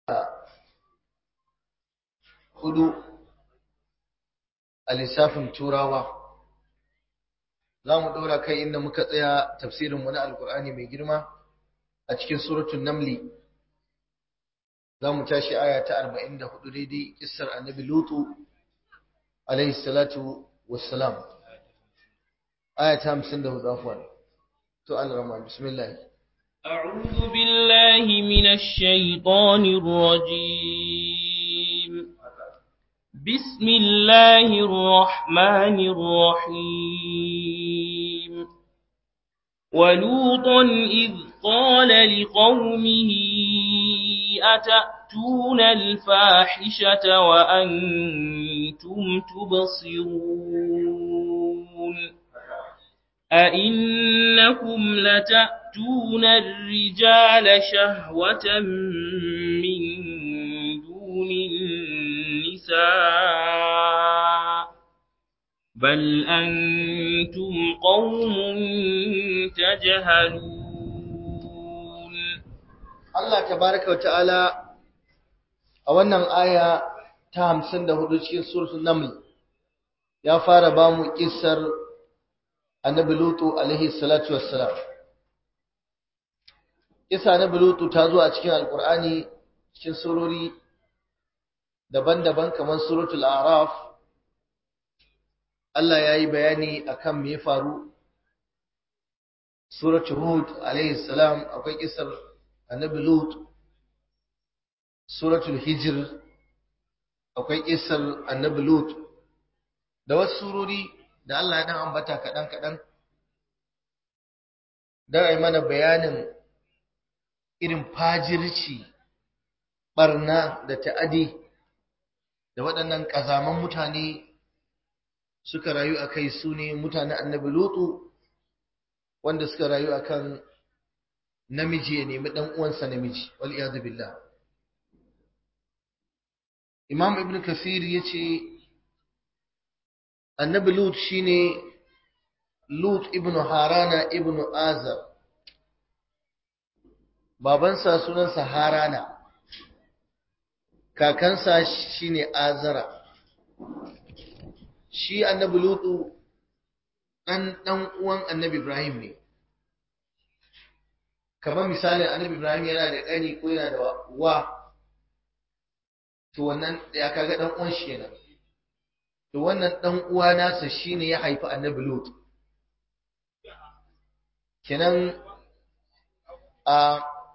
hudu a lissafin turawa. Za mu ɗora kai inda muka tsaya tafsirinmu na alkur'ani mai girma a cikin suratun namli. Za mu tashi aya ta 44 daidai kissar annabi lutu alaihi salatu wassalam. aya ta 54 afwan. To al-rahman bismillah. أعوذ بالله من الشيطان الرجيم. بسم الله الرحمن الرحيم. ولوطا إذ قال لقومه أتأتون الفاحشة وأنتم تبصرون أئنكم لتأتون الرجال شهوة من دون النساء بل أنتم قوم تجهلون. Allah tabaraka wa ta'ala a wannan aya ta 54 cikin suratul naml ya fara ba mu kissar annabi lutu alaihi salatu wassalam. Kissa annabi lutu ta zo a cikin alqur'ani cikin surori daban-daban kamar suratul a'raf. Allah yayi bayani akan me ya faru. Suratul hud alaihi salam akwai kissar annabi lut. Suratul hijr akwai kissar annabi lut da wasu surori da Allah ya dan ambata kaɗan don a yi mana bayanin irin fajirci, ɓarna da ta'adi da waɗannan ƙazaman mutane suka rayu a kai, su ne mutanen annabi lutu, wanda suka rayu a kan namiji ya nemi ɗan uwansa namiji, wal iyadu billah. Imam Ibn Kathir ya ce annabi lut shine lut ibn harana ibn azar, babansa sunansa harana, kakansa shine azara. Shi annabi lutu dan uwan annabi ibrahim ne. Kamar misali annabi ibrahim yana da ƙani ko yana da wa, to wannan ya kaga dan uwan shi kenan. To wannan dan uwa nasa shine ya haifi annabi lut. Kenan a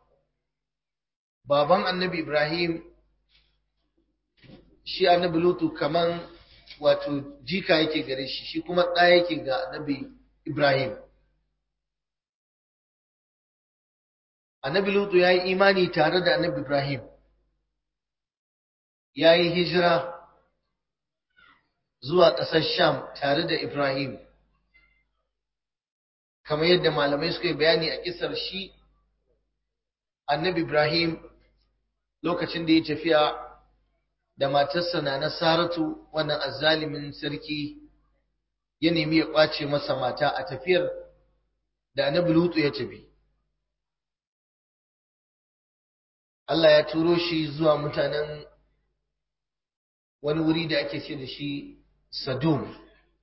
baban annabi ibrahim shi annabi lutu kaman wato jika yake gare shi, shi kuma ɗa yake ga annabi ibrahim. Annabi lutu ya yi imani tare da annabi ibrahim, ya yi hijira zuwa ƙasar sham tare da ibrahim, kamar yadda malamai suka yi bayani a kisar shi annabi ibrahim lokacin da ya tafiya da matarsa na saratu, wannan azzalimin sarki ya nemi ya ƙwace masa mata a tafiyar da annabi lutu ya tafi. Allah ya turo shi zuwa mutanen wani wuri da ake ce da shi Sadum,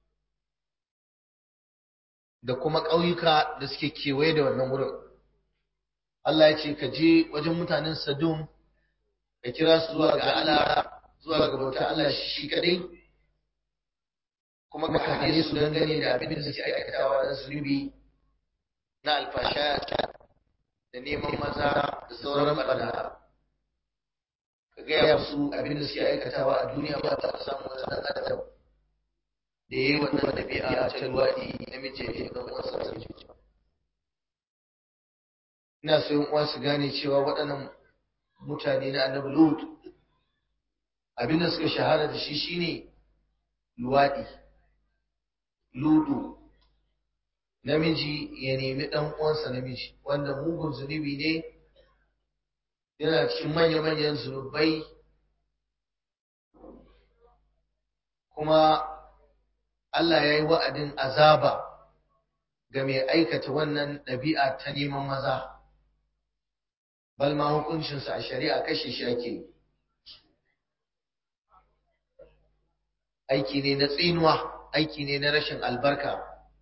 da kuma ƙauyuka da suke kewaye da wannan wurin. Allah ya ce ka je wajen mutanen Sadum ka kira su zuwa ga Allah, zuwa ga bauta Allah shi kadai, kuma ka hane su dangane da abin da suke aikatawa na zunubi na alfasha da neman maza da sauran barna. Ka gaya musu abin da suke aikatawa a duniya ba ta samu wani ɗan adam da ya yi wannan ɗabi'a ta luwaɗi namiji ya ɗan uwansa sarki. Ina so yin uwa su gane cewa waɗannan mutane na annabi lut abin da suka shahara da shi shine luwaɗi, ludu, namiji ya nemi ɗan uwansa namiji, wanda mugun zunubi ne, yana cikin manya-manyan zunubai, kuma Allah ya yi wa'adin azaba ga mai aikata wannan ɗabi'a ta neman maza. bal ma hukuncinsa a shari'a kashe shi ake yi. Aiki ne na tsinuwa, aiki ne na rashin albarka.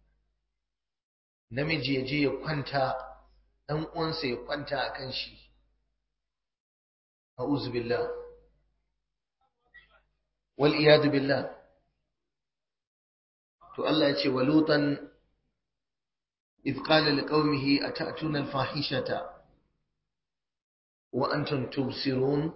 Namiji ya je ya kwanta, ɗan uwansa ya kwanta a kan shi. A'udhu billah. Wal iyadu billah. To Allah ya ce wa Lutan idh qala liqaumihi atatuna al-fahishata wa antum tubsirun.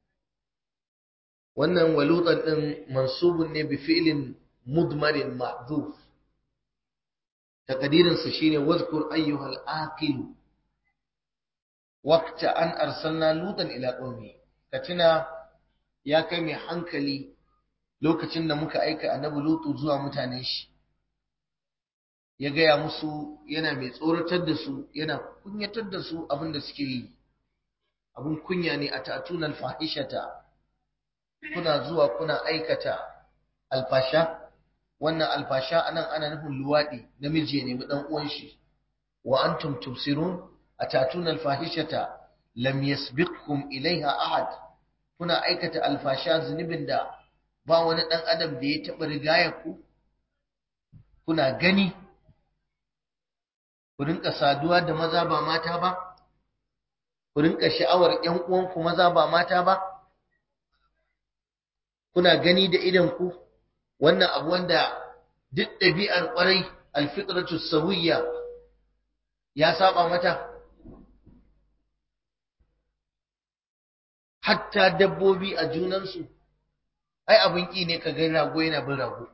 Wannan walutan din mansubun ne bi fi'lin mudmarin ma'dhuf, taqdirin sa shine wadhkur ayyuhal aqil waqta an arsalna lutan ila qaumi. Ka tuna ya kai mai hankali lokacin da muka aika annabi lutu zuwa mutanen shi, ya gaya musu yana mai tsoratar da su, yana kunyatar da su abin da suke yi. Abin kunya ne, atatuna al-fahishata, kuna zuwa kuna aikata alfasha. Wannan alfasha anan ana nufin luwadi, namiji ya nemi dan uwan shi. Wa antum tubsirun atatuna alfahishata lam yasbiqkum ilaiha ahad, kuna aikata alfasha, zunubin da ba wani dan adam da ya taba rigaya ku. Kuna gani ku rinka saduwa da maza ba mata ba, ku rinka sha'awar ƴan uwanku maza ba mata ba, kuna gani da idanku. Wannan abu wanda duk ɗabi'ar ƙwarai, alfitratu sawiyya, ya saba mata. Hatta dabbobi a junansu, ai abin ƙi ne ka ga rago yana bin rago,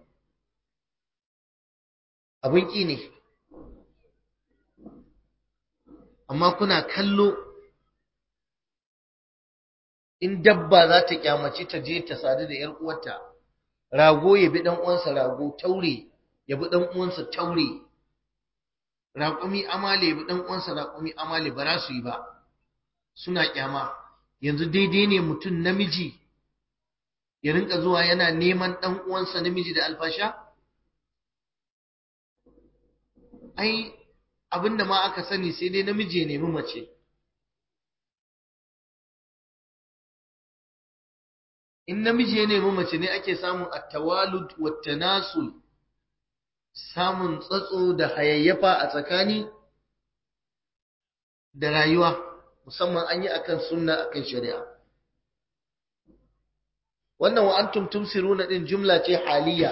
abin ƙi ne. Amma kuna kallo, in dabba za ta kyamaci ta je ta sadu da ‘yar uwarta, rago ya bi ɗan uwansa rago, taure ya bi ɗan uwansa taure, raƙumi amale ya bi ɗan uwansa raƙumi amale, ba za su yi ba, suna kyama. Yanzu daidai ne mutum namiji ya rinka zuwa yana neman ɗan uwansa namiji da alfasha? Ai abinda ma aka sani sai dai namiji ya nemi mace. In namiji ya nemi mace ne ake samun at-tawalud wat-tanasul, samun tsatso da hayayyafa a tsakani da rayuwa, musamman an yi akan sunna, akan shari'a. Wannan wa antum tumsiruna din jumla ce haliya,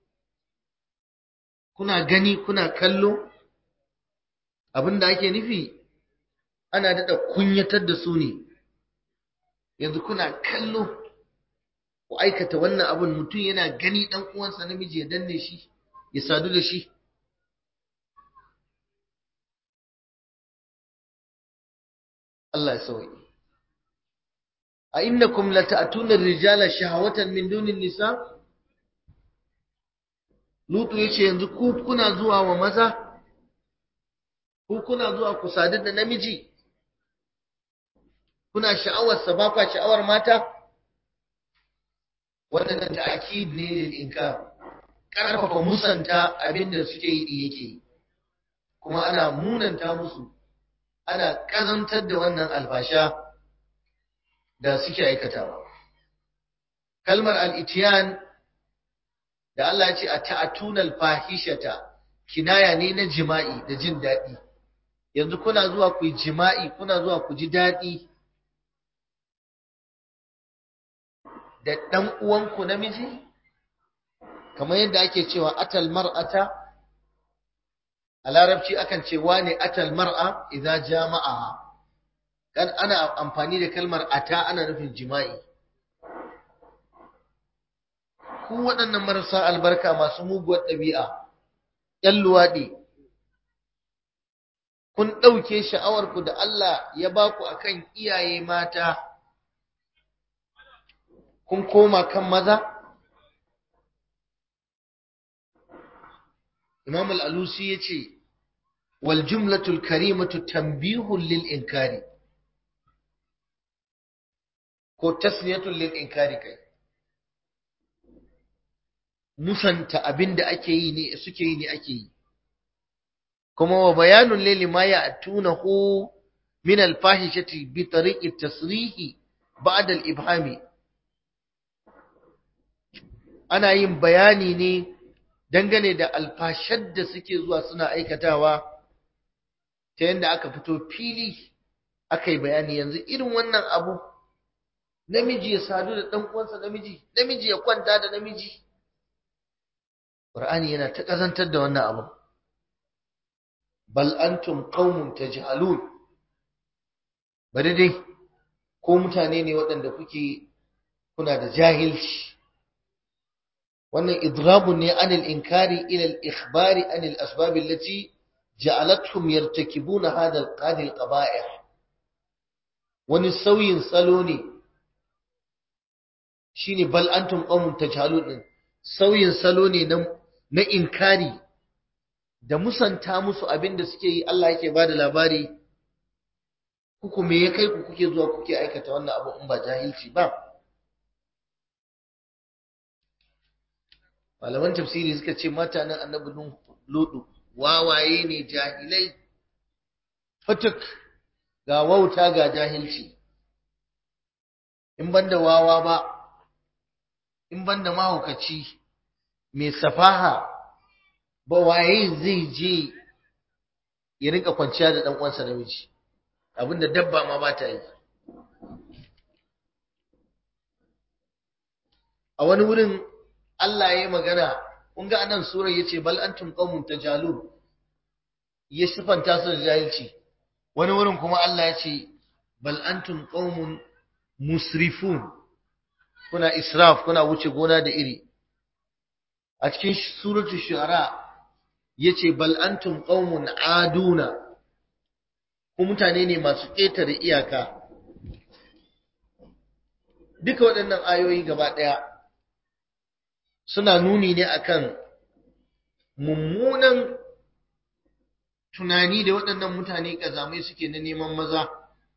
kuna gani kuna kallo. Abinda ake nufi ana daɗa kunyatar da su ne. Yanzu kuna kallo ku aikata wannan abin, mutum yana gani ɗan uwansa namiji ya danne shi, ya sadu da shi. Allah ya sauke. A innakum lata'tuna ar-rijala shahawatan min dunin nisa? Lutu yace yanzu ku kuna zuwa wa maza, ku kuna zuwa ku sadu da namiji, kuna sha'awar sa, ba kwa sha'awar mata. Wannan ta'kid ne lil inkar, karfafa musanta abinda suke yi yake, kuma ana munanta musu, ana kazantar da wannan albasha da suke aikatawa. Kalmar al-ityan da Allah ya ce ata'tuna al-fahishata, kinaya ne na jima'i da jin daɗi. Yanzu kuna zuwa ku yi jima'i, kuna zuwa ku ji daɗi da ɗan uwanku namiji, kamar yadda ake cewa atal mar'ata a larabci, akan ce wane atal mar'a idza jama'a. kan ana amfani da kalmar ata ana nufin jima'i. Ku waɗannan marasa albarka masu muguwar ɗabi'a, ‘yan luwaɗi, kun ɗauke sha'awarku da Allah ya ba ku akan iyaye mata, kun koma kan maza? Imam al-Alusi ya ce, wal jumlatul karimatu tanbihun lil inkari, ko tasniyatul lil inkari kai. Musanta abinda ake yi ne, suke yi ne ake yi. Kuma wa bayanun lili ma ya'tunahu min al-fahishati bi tariqi tasrihi ba'da al-ibhami, ana yin bayani ne dangane da alfashar da suke zuwa suna aikatawa ta yadda aka fito fili aka yi bayani. Yanzu irin wannan abu, namiji ya sadu da ɗan uwansa namiji, namiji ya kwanta da namiji, Qur'ani yana ta kazantar da wannan abu. Bal antum qaumun tajhalun, bari dai ko mutane ne waɗanda kuna da jahilci. wannan idrabun ne anil inkari ila al ikhbari anil asbab allati ja'alathum yartakibuna hadha al qaba'ih. wani sauyin salo ne shine bal antum qaumun tajhalun din, sauyin salo ne na inkari da musanta musu abinda suke yi. Allah yake bada labari, kuku me ya kai ku kuke zuwa kuke aikata wannan abu in ba jahilci ba? Malaman tafsiri suka ce mutanen annabi Lutu wawaye ne, jahilai fatuk, ga wauta ga jahilci. In banda wawa ba, in banda mahaukaci mai safaha ba, waye zai je ya rinka kwanciya da dan uwansa namiji, abinda dabba ma ba ta yi. A wani wurin Allah ya yi magana, kun ga anan sura yace bal antum qaumun tajalun, ya sifanta su da jahilci. Wani wurin kuma Allah ya ce bal antum qaumun musrifun, kuna israf, kuna wuce gona da iri. A cikin suratul shu'ara yace bal antum qaumun aduna, ku mutane ne masu ƙetare iyaka. Duka waɗannan ayoyi gaba ɗaya suna nuni ne akan mummunan tunani da waɗannan mutane ƙazamai suke na neman maza,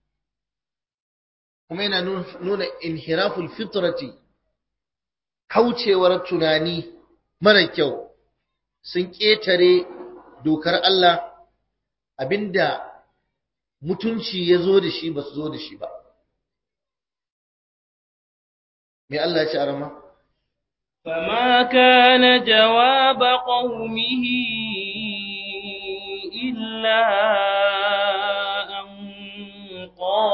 kuma yana nuna inhiraful fitrati, kaucewar tunani mara kyau. Sun ƙetare dokar Allah, abinda mutunci ya zo da shi ba su zo da shi ba. Me Allah ya ce a rama? فما كان جواب قومه إلا أن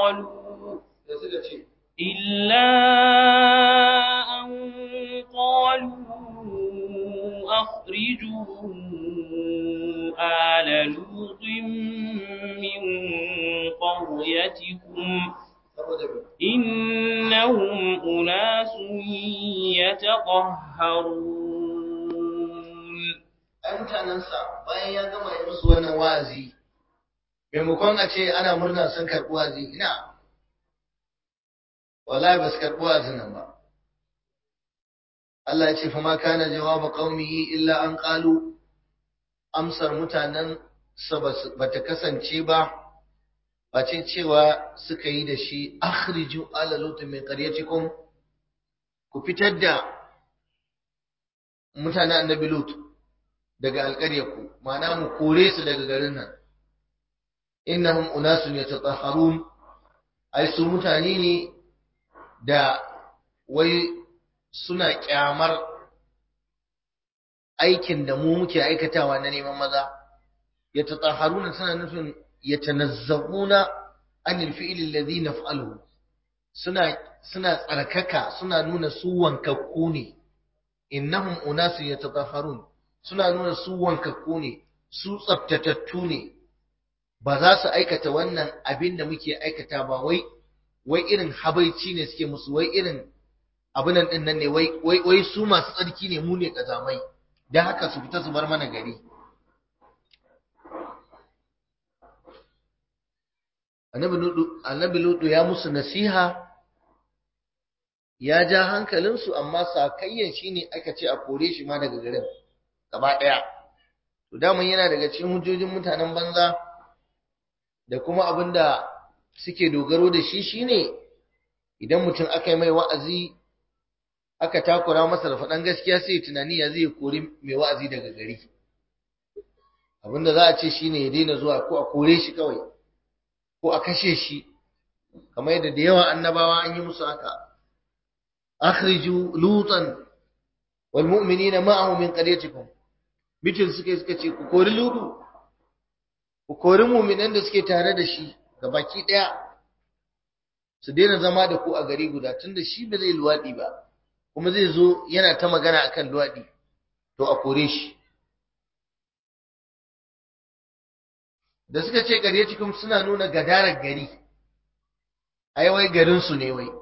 قالوا أخرجوا آل لوط من قريتكم إنهم أناس يتطهرون. أنت ننسى bayan ya gama yi musu wannan wa'azi, maimakon a ce ana murna sun karɓi wa'azi, ina wallahi ba su karɓi wa'azin nan ba. Allah ya ce fa ma kana jawaba qaumihi illa an qalu, amsar mutanen sa bata kasance ba face cewa suka yi da shi akhriju ala lut min qaryatikum, ku fitar da mutanen annabi lut daga alƙaryarku, ma'ana mu kore su daga garin nan. Innahum unasun yatatahharun, ai su mutane ne da wai suna kyamar aikin da mu muke aikatawa na neman maza. Yatatahharuna suna nufin yatanazzahuna anil fi'li alladhi naf'aluhu, suna tsarkaka, suna nuna su wankakku ne. Innahum unasun yatatahharun, suna nuna su wankakku ne, su tsaftatattu ne, ba za su aikata wannan abin da muke aikata ba. Wai irin habaici ne suke musu, wai irin abinan din nan ne, wai su masu tsarki ne, mu ne kazamai, dan haka su fita su bar mana gari. Annabi Lutu ya musu nasiha, ya ja hankalinsu, amma sakayyan shine aka ce a kore shi ma daga garin gaba ɗaya. To daman yana daga cikin hujjojin mutanen banza da kuma abin da suke dogaro da shi shine, idan mutum aka yi mai wa'azi aka takura masa da faɗan gaskiya, sai tunani ya zai kori mai wa'azi daga gari. Abin da za a ce shine ya daina zuwa ko a kore shi kawai. ko a kashe shi, kamar yadda da yawa annabawa an yi musu haka. Akhriju lutan wal mu'minina ma'ahu min qaryatikum. Mitin suka ce ku kori ludu, ku kori mu'minan da suke tare da shi ga baki daya, su daina zama da ku a gari guda, tunda shi ba zai luwadi ba kuma zai zo yana ta magana akan luwadi, to a kore shi. Da suka ce qaryatikum suna nuna gadarar gari, ai wai garin su ne wai,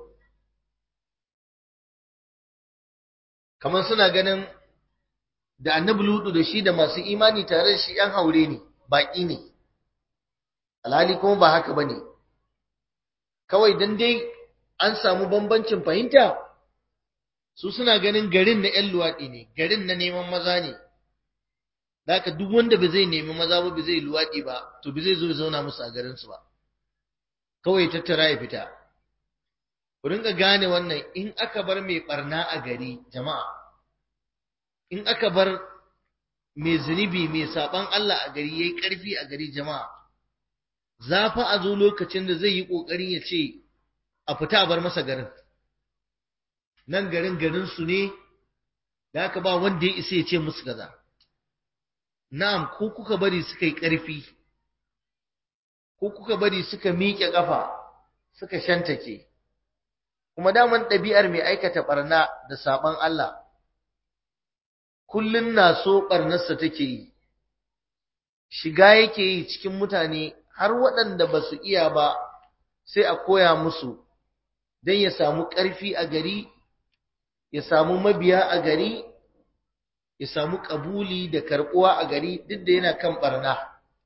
kamar suna ganin da annabi ludu da shi da masu imani tare da shi yan haure ne, baki ne. Alhali kuma ba haka bane, kawai dan dai an samu bambancin fahimta, su suna ganin garin na yan luwadi ne, garin na neman maza ne. Haka duk wanda ba zai nemi maza ba, ba zai luwadi ba, to ba zai zo ya zauna musu a garin su ba, kawai tattara ya fita. Ku ringa gane wannan, in aka bar mai barna a gari jama'a, in aka bar mai zunubi mai saban Allah a gari yayi karfi a gari jama'a, za fa a zo lokacin da zai yi kokarin ya ce a fita a bar masa garin. Nan garin su ne, da haka ba wanda ya isa ya ce musu kaza. Na'am, ko kuka bari suka yi karfi, ko kuka bari suka miƙe ƙafa suka shantake, kuma daman ɗabi'ar mai aikata ɓarna da saɓon Allah kullum na so ɓarnarsa take yi, shiga yake yi cikin mutane, har waɗanda ba su iya ba sai a koya musu don ya samu ƙarfi a gari, ya samu mabiya a gari, ya samu ƙabuli da karɓuwa a gari, duk da yana kan ɓarna.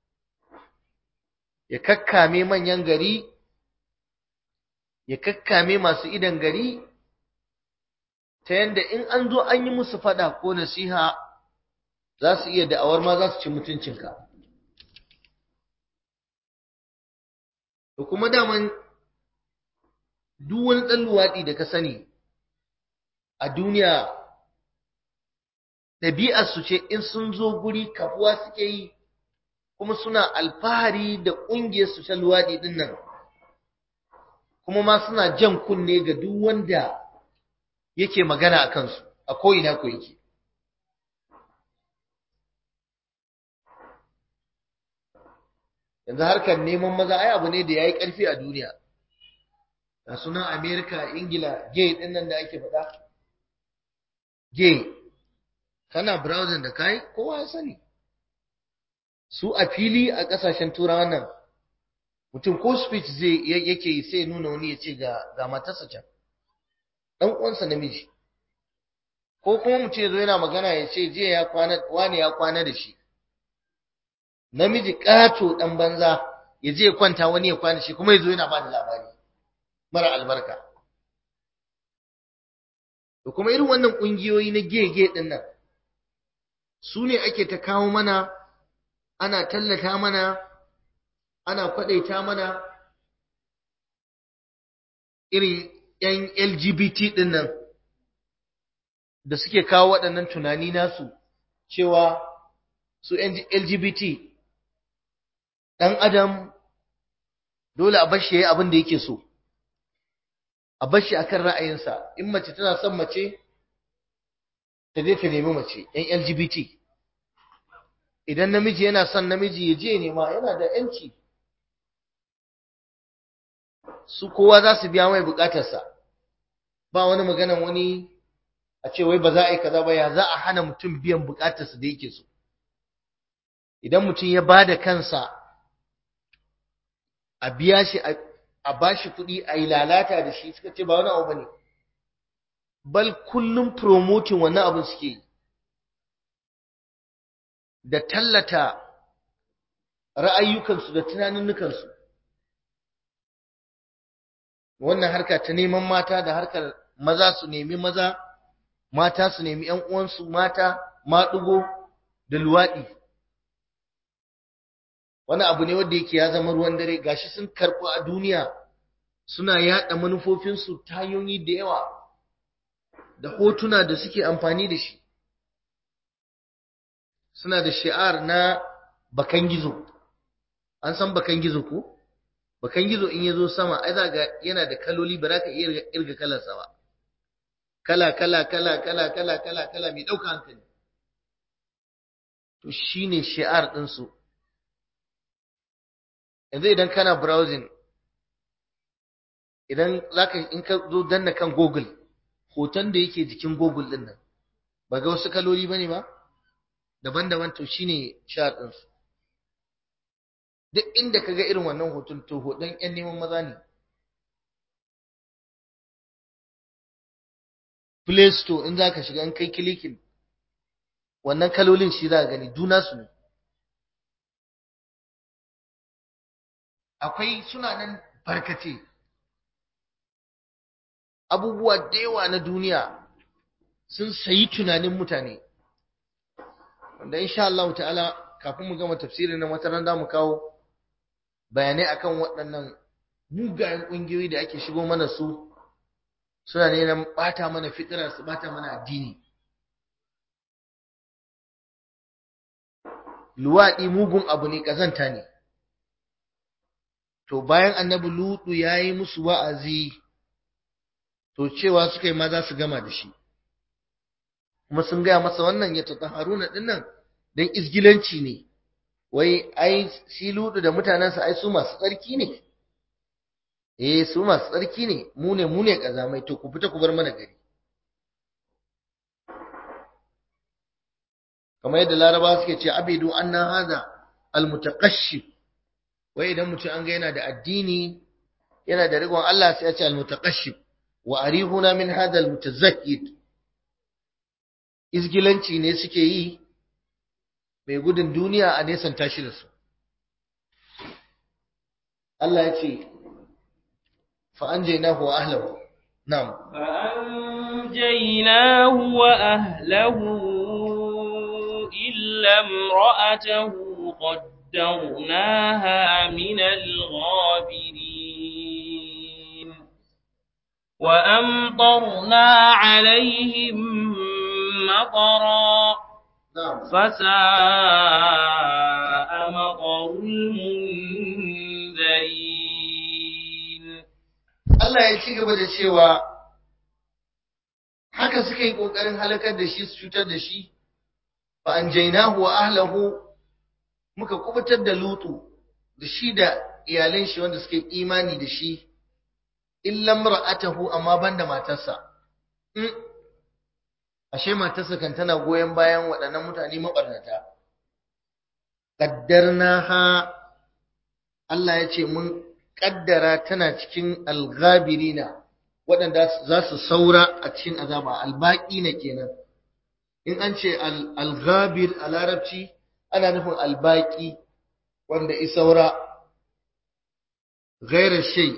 Ya kakkame manyan gari, ya kakkame masu idan gari, ta yanda in an zo an yi musu fada ko nasiha za su iya da'awar ma za su ci mutuncinka. Da kuma daman duk wani ɗan luwaɗi da ka sani a duniya, ɗabi'arsu ce in sun zo guri kafuwa suke yi, kuma suna alfahari da ƙungiyarsu ta luwaɗi ɗin nan, kuma ma suna jan kunne ga duk wanda yake magana a kansu a ko'ina ko yake. Yanzu harkar neman maza ai abu ne da ya yi ƙarfi a duniya. Da sunan Amerika, Ingila, gay ɗin nan da ake faɗa. Gay, kana browsing da kai, kowa ya sani. Su a fili a ƙasashen turawa nan, mutum ko speech yake yi sai nuna wani ya ce ga matarsa can, ɗan uwansa namiji. Ko kuma mutum ya zo yana magana ya ce jiya ya kwana, wani ya kwana da shi. Namiji ƙato ɗan banza ya je ya kwanta wani ya kwana shi, kuma ya zo yana ba da labari mara albarka. Da kuma irin wannan ƙungiyoyi na gege ɗin nan, su ne ake ta kawo mana, ana tallata mana, ana kwaɗaita mana irin ‘yan LGBT ɗin nan da suke kawo waɗannan tunani nasu cewa su LGBT ɗan adam dole a bashi ya yi abin da yake so, a bashi a kan ra'ayinsa. In mace tana son mace, ta je ta nemi mace, ‘yan LGBT. Idan namiji yana son namiji ya je nema, yana da ‘yanci. Su kowa za su biya mai bukatarsa, ba wani maganan wani a ce wai ba za a yi kaza ba, ya za a hana mutum biyan bukatarsa da yake so. Idan mutum ya ba da kansa a biya shi, a ba shi kuɗi a yi lalata da shi, suka ce ba wani abu ba ne, bal kullum promoting wannan abin suke yi, da tallata ra'ayyukansu da tunaninnukansu. Wannan harka ta neman mata da harkar maza su nemi maza, mata su nemi ‘yan uwansu mata, maɗugo da luwaɗi. Wani abu ne wanda yake ya zama ruwan dare, gashi sun karɓi a duniya, suna yaɗa manufofinsu ta hanyoyi da yawa, da hotuna da suke amfani da shi. Suna da shi'ar na bakan gizo. An san bakan gizo ko? bakan gizo in yazo sama ai za ga yana da kaloli ba za ka iya irga kalarsa ba, kala kala kala kala kala kala kala mai ɗauka hankali. To shine shi'ar ɗinsu. Yanzu idan kana browsing, idan zaka in ka zo danna kan Google, hoton da yake jikin Google ɗin nan ba ga wasu kaloli bane ba daban-daban, to shine shi'ar ɗinsu. Duk inda kaga irin wannan hoton to hoton ƴan neman maza ne. Play Store in zaka shiga in kai clicking wannan kalolin shi za ka gani duna su ne. Akwai suna nan barkace, abubuwa da yawa na duniya sun sayi tunanin mutane, wanda insha Allah ta'ala kafin mu gama tafsirin nan wata ran za mu kawo bayanai akan waɗannan mugayen ƙungiyoyi da ake shigo mana su, suna ne nan ɓata mana fitira, su ɓata mana addini. Luwaɗi mugun abu ne, ƙazanta ne. To bayan annabi Lutu ya yi musu wa'azi, to cewa suka yi ma za su gama da shi. Kuma sun gaya masa wannan ya Haruna ɗin nan don izgilanci ne, wai ai shi Lutu da mutanensa ai su masu tsarki ne. Su masu tsarki ne, mu ne ƙazamai, to ku fita ku bar mana gari. Kamar yadda Larabawa suke ce abidu anna hadha almutaqashshib, wai idan mutum an ga yana da addini yana da rigon Allah sai ya ce almutaqashshib wa arihuna min hadha almutazakkid. Izgilanci ne suke yi, mai gudun duniya a nesan tashi da su. Allah ya ce fa anjaynahu wa ahlihi. Na'am, fa anjaynahu wa ahlihi إلا امرأته قدرناها من الغابرين وأمطرنا عليهم مطرا فساء مطر المنذرين. Allah ya ci gaba da cewa haka suka yi ƙoƙarin halakar da shi, su cutar da shi. Fa anjaynahu wa ahlihi, muka kubutar da Lutu da shi da iyalan shi wanda suke imani da shi, illa mar'atahu, amma banda matarsa. Ashe matarsa kan tana goyen bayan waɗannan mutane mabarnata. Qaddarnaha, Allah ya ce mun kaddara tana cikin alghabirina, waɗanda za su saura a cikin azaba, albaqina kenan. In an ce al-ghabir a larabci ana nufin albaki, wanda isaura ghairar shay.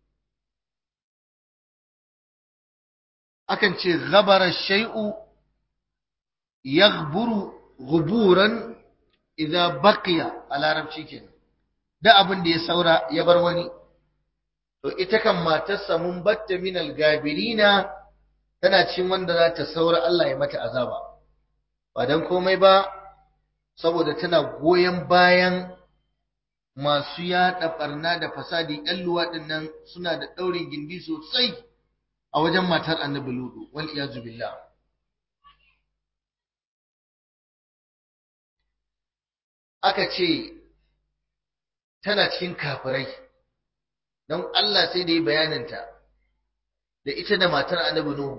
Akan ce ghabara shay'u yaghburu ghuburan idza baqiya a larabci kenan, da abin da ya saura ya bar wani. To ita kan matarsa mun batta min al-gabirina, tana cikin wanda za ta saura Allah ya mata azaba. Ba don komai ba, saboda tana goyon bayan masu yaɗa ɓarna da fasadi. ‘Yan luwaɗin nan suna da ɗaurin gindi sosai a wajen matar annabi Lutu, wal iyazu billah. Aka ce tana cikin kafirai, don Allah sai da yi bayaninta da ita da matar annabi Nuhu.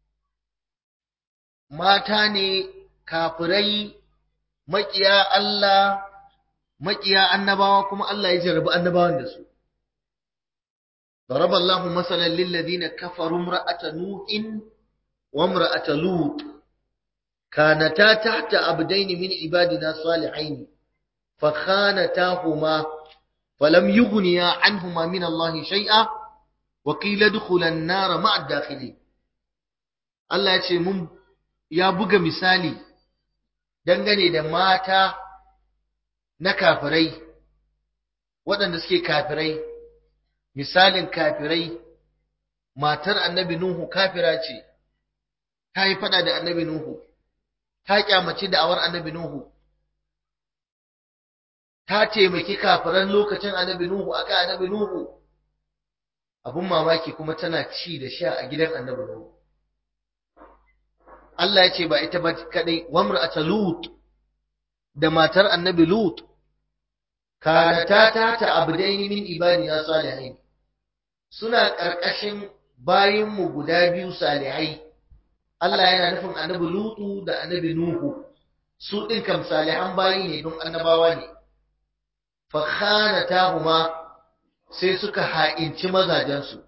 Mata ne kafirai, maƙiya Allah, maƙiya annabawa, kuma Allah ya jarrabi annabawan da su. ضرب الله مثلا للذين كفروا امرأة نوح وامرأة لوط كانتا تحت عبدين من عبادنا صالحين فخانتاهما فلم يغنيا عنهما من الله شيئا وقيل ادخلا النار مع الداخلين. Allah ya ce mun ya buga misali dangane da mata na kafirai, waɗanda suke kafirai. Misalin kafirai, matar annabi Nuhu kafira ce, ta yi fada da annabi Nuhu, ta kyamaci da'awar annabi Nuhu, ta taimaki kafiran lokacin annabi Nuhu aka annabi Nuhu. Abun mamaki kuma tana ci da sha a gidan annabi Nuhu. Allah ya ce ba ita ba kadai, wamra'ata Lut da matar annabi Lut kanata ta abdaini min ibadina salihin, suna karkashin bayinmu guda biyu salihai. Allah yana nufin annabi Lutu da annabi Nuhu, su din kam salihan bayi ne don annabawa ne. Fa khanatahuma, sai suka ha'inci mazajensu.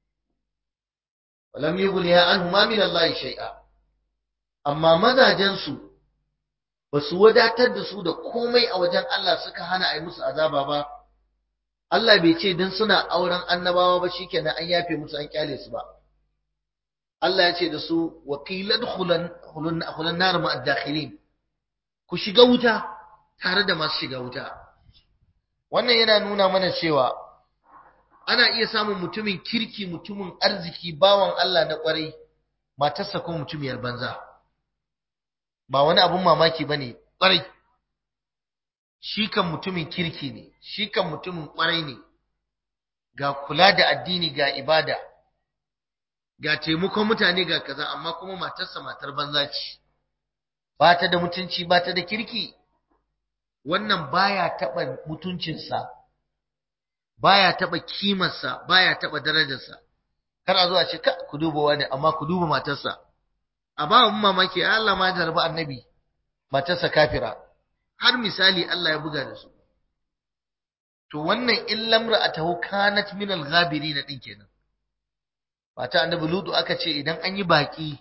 Walam yughniya anhuma min Allah shay'a, amma mazajensu ba su wadatar da su da komai a wajen Allah suka hana a yi musu azaba ba. Allah bai ce don suna auren annabawa ba shikenan an yafe musu an kyale su ba. Allah ya ce da su wa qila dukhulan nar ma'ad dakhilin, ku shiga wuta tare da masu shiga wuta. Wannan yana nuna mana cewa ana iya samun mutumin kirki, mutumin arziki, bawan Allah na kwarai, matarsa ko mutumiyar banza. Ba wani abun mamaki bane kwarai. Shi kan mutumin kirki ne, shi kan mutumin kwarai ne, ga kula da addini, ga ibada, ga taimakon mutane, ga kaza, amma kuma matarsa matar banza ce, ba ta da mutunci, ba ta da kirki. Wannan baya taɓa mutuncinsa, baya taɓa kimarsa, baya taɓa darajarsa. Kar a zo a ce ku duba wani, amma ku duba matarsa. A ba mu mamaki, Allah ma jarba annabi matarsa kafira, har misali Allah ya buga da su. To wannan illam ra'atahu kanat min al-ghabirin din kenan. Mata annabi Lutu aka ce idan an yi baki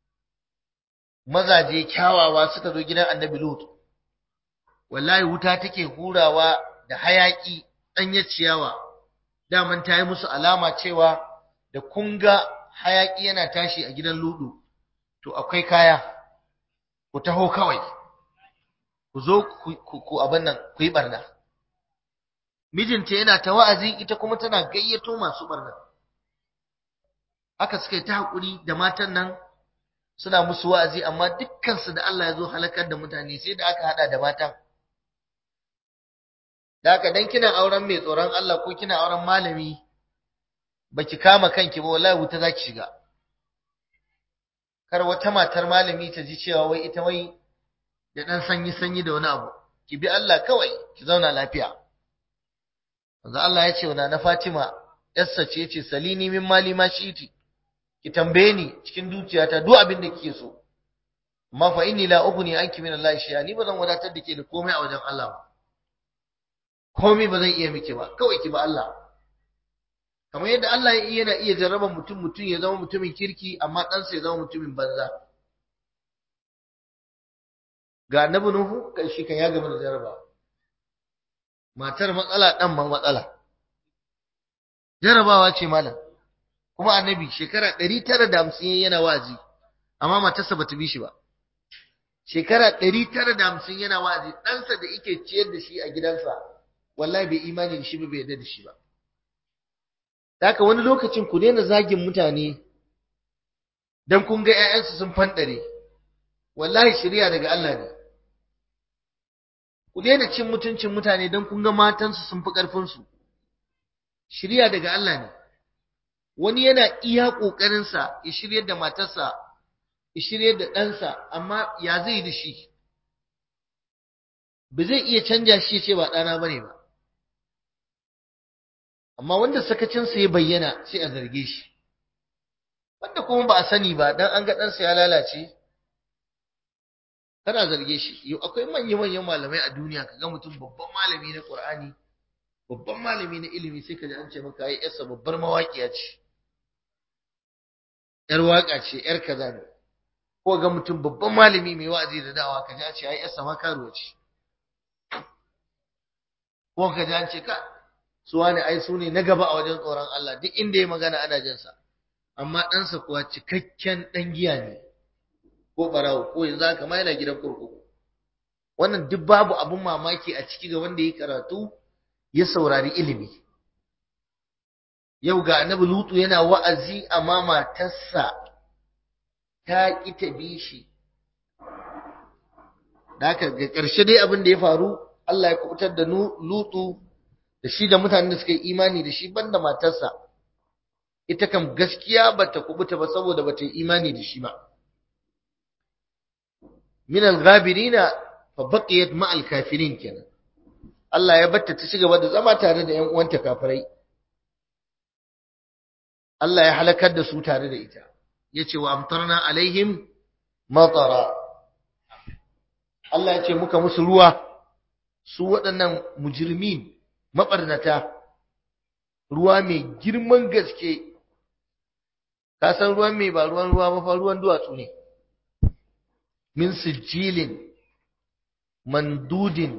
mazaje kyawawa suka zo gidan annabi Lutu, wallahi wuta take hurawa da hayaki danyar ciyawa. Daman ta yi musu alama cewa da kun ga hayaki yana tashi a gidan Lutu, to akwai kaya, ku taho kawai, ku zo ku abin nan, ku yi barna. Mijinta yana ta wa'azi, ita kuma tana gayyato masu barna. Haka suka yi ta haƙuri da matan nan suna musu wa'azi, amma dukkansu da Allah ya zo halakar da mutane sai da aka haɗa da matan. Da haka dan kina auren mai tsoron Allah ko kina auren malami, baki kama kanki ba, wallahi wuta zaki shiga. Kar wata matar malami ta ji cewa wai ita wai da dan sanyi da wani abu. Ki bi Allah kawai, ki zauna lafiya. Manzo Allah ya ce wa na Fatima, yarsa ce, yace salini min mali ma shi'ti, ki tambaye ni cikin dukiyata duk abin da kike so. Amma fa inni la ughni anki min Allah shay'a, ni bazan wadatar da ke da komai a wajen Allah ba. Komai bazan iya miki ba, kawai ki ba Allah. Kamar yadda Allah yana iya jarraba mutum ya zama mutumin kirki, amma ɗansa ya zama mutumin banza. Ga annabi Nuhu kai shi kan ya gama da jarraba. Matar matsala, ɗan ma matsala. Jarrabawa ce malam. Kuma annabi shekara 950 yana wa'azi, amma matarsa bata bi shi ba. Shekara 950 yana wa'azi, ɗansa da yake ciyar da shi a gidansa, wallahi bai imani da shi ba, bai yarda da shi ba. Haka wani lokacin ku daina zagin mutane dan kun ga ƴaƴansu sun fandare. Wallahi shari'a daga Allah ne. Ku daina cin mutuncin mutane dan kun ga matansu sun fi ƙarfin su. Shari'a daga Allah ne. Wani yana iya kokarin sa ya shiryar da matarsa, ya shiryar da ɗansa, amma ya zai da shi? Ba zai iya canja shi ya ce ba ɗana bane ba. Amma wanda sakacinsa ya bayyana sai a zarge shi, wanda kuma ba a sani ba dan an ga ɗansa ya lalace kana zarge shi. Yau akwai manyan malamai a duniya, kaga mutum babban malami na Qur'ani, babban malami na ilimi, sai kaji an ce maka ai yarsa babbar mawaƙiya ce, yar waka ce, yar kaza ne. Ko ga mutum babban malami mai wa'azi da da'awa, kaji an ce ai yarsa ma karuwa ce. Ko kaji an ce su wani ai su ne na gaba a wajen tsoron Allah, duk inda ya magana ana jin sa. Amma ɗansa kuwa cikakken ɗan giya ne, ko ɓarawo, ko yanzu haka ma yana gidan kurkuku. Wannan duk babu abun mamaki a ciki ga wanda ya karatu ya saurari ilimi. Yau ga annabi Lutu yana wa'azi, amma matarsa ta ƙi ta bi shi. Da haka ga ƙarshe dai abin da ya faru, Allah ya kubutar da Lutu da shi da mutanen da suka yi imani da shi banda matarsa ita kam gaskiya bata kubuta ba saboda bata yi imani da shi ba min al-ghabirina fa baqiyat ma al-kafirin kenan Allah ya batta ta cigaba da zama tare da ƴan uwanta kafirai Allah ya halakar da su tare da ita yace wa amtarna alaihim matara Allah yace muka musu ruwa su waɗannan mujrimin mabarnata ruwa mai girman gaske ka san ruwan mai ba ruwan ruwa ba fa ruwan duwatsu ne min sijilin mandudin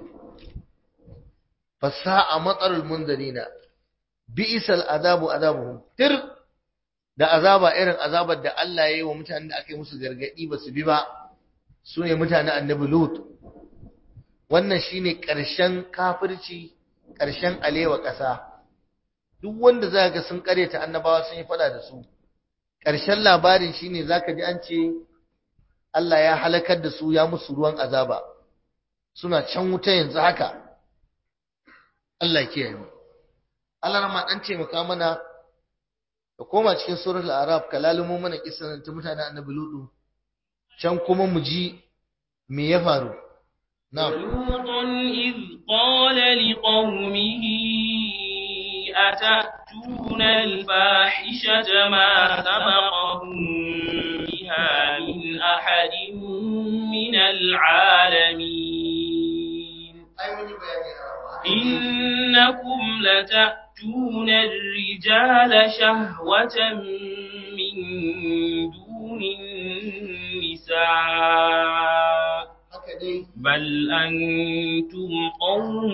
fasa'a matsarul munzarina bi'sal azabu azabuhum tir da azaba irin azabar da Allah ya yi wa mutanen da aka yi musu gargadi ba su bi ba su ne mutanen annabi Lut wannan shine ƙarshen kafirci ƙarshen alewa ƙasa duk wanda za ga sun ƙaryata annabawa sun yi fada da su ƙarshen labarin shine zaka ji an ce Allah ya halakar da su ya musu ruwan azaba suna can wuta yanzu haka Allah ya kiyaye mu Allah rama dan taimaka mana ka koma cikin suratul araf ka lalumo mana kisan ta mutanen annabi ludu can kuma mu ji me ya faru na'am lutun iz qala liqaumihi atatuna al-fahishata ma sabaqahum biha min ahadin min al-alamin innakum لتأتون الرجال شهوة من دون النساء بل أنتم قوم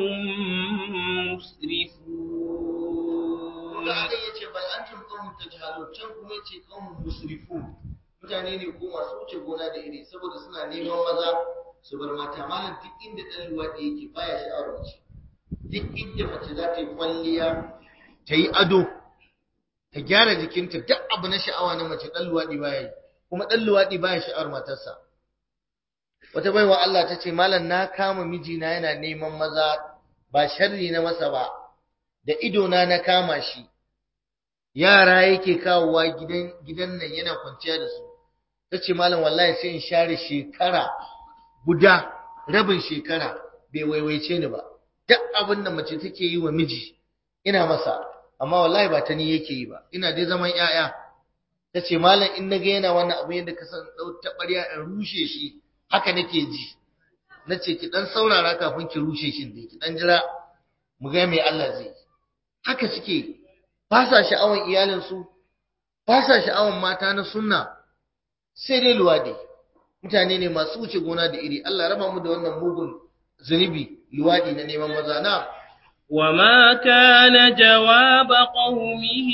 مسرفون بل أنتم قوم تجهلون كم يتي قوم مسرفون mutane ne ko masu wuce gona da iri saboda suna neman maza su bar mata malam duk inda dan luwadi yake baya sha'awar mace duk inda mace za ta yi kwalliya ta yi ado ta gyara jikinta duk abu na sha'awa na mace dan luwadi baya yi kuma dan luwadi baya sha'awar matarsa wata baiwa Allah ta ce malam na kama mijina yana neman maza ba sharri na masa ba da ido na kama shi yara yake kawowa gidan nan yana kwanciya da su tace malam wallahi sai in share shekara guda rabin shekara bai waiwaice ni ba duk abin da mace take yi wa miji ina masa amma wallahi ba ta ni yake yi ba ina dai zaman yaya tace malam in naga yana wannan abu yanda ka san tabarya in rushe shi haka nake ji nace ki dan saurara kafin ki rushe shi dai ki dan jira mu ga me Allah zai haka suke ba sa sha'awan iyalin su ba sa sha'awan mata na sunna sai dai luwadi mutane ne masu wuce gona da iri Allah raba mu da wannan mugun zunubi luwadi na neman maza na وما كان جواب قومه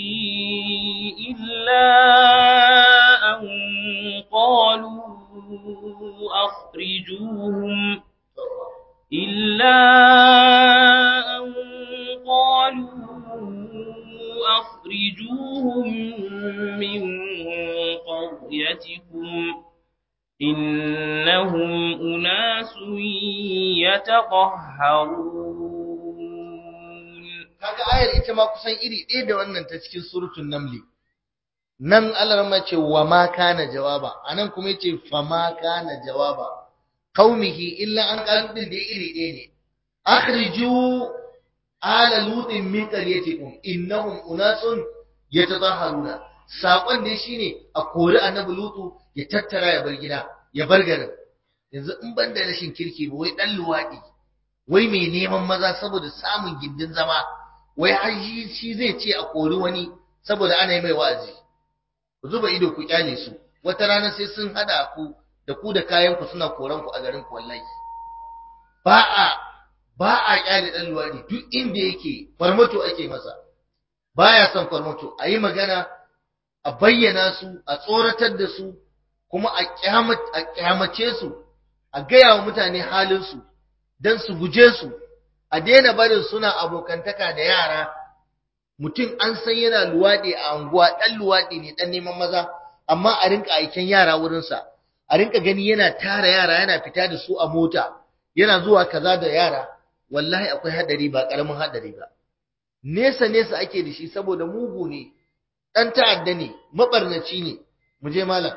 إلا أن قالوا أخرجوهم من قريتكم إنهم أناس يتطهرون kaga ayar ita ma kusan iri ɗaya da wannan ta cikin suratul namli nan Allah ma ce wa ma kana jawaba anan kuma yace fa ma kana jawaba qaumihi illa an qalu din da iri ɗaya ne akhriju ala lutin min qaryatikum innahum unasun yatatahharuna sakon dai shine a kori annabi lutu ya tattara ya bar gida ya bar garin yanzu in ban da rashin kirki ba wai dan luwadi wai mai neman maza saboda samun gindin zama wai har shi zai ce a kori wani saboda ana yi mai wa'azi ku zuba ido ku kyale su wata rana sai sun hada ku da kayan ku suna koran ku a garin ku wallahi ba a kyale dan luwadi duk inda yake farmato ake masa baya son farmato ayi magana a bayyana su a tsoratar da su kuma a kyamace su a gaya wa mutane halin su dan su guje su a daina barin suna abokantaka da yara mutum an san yana luwaɗi a anguwa ɗan luwaɗi ne ɗan neman maza amma a rinka aiken yara wurinsa a rinka gani yana tara yara yana fita da su a mota yana zuwa kaza da yara wallahi akwai hadari ba karamin hadari ba nesa nesa ake da shi saboda mugu ne dan ta'adda ne mabarnaci ne mu je malam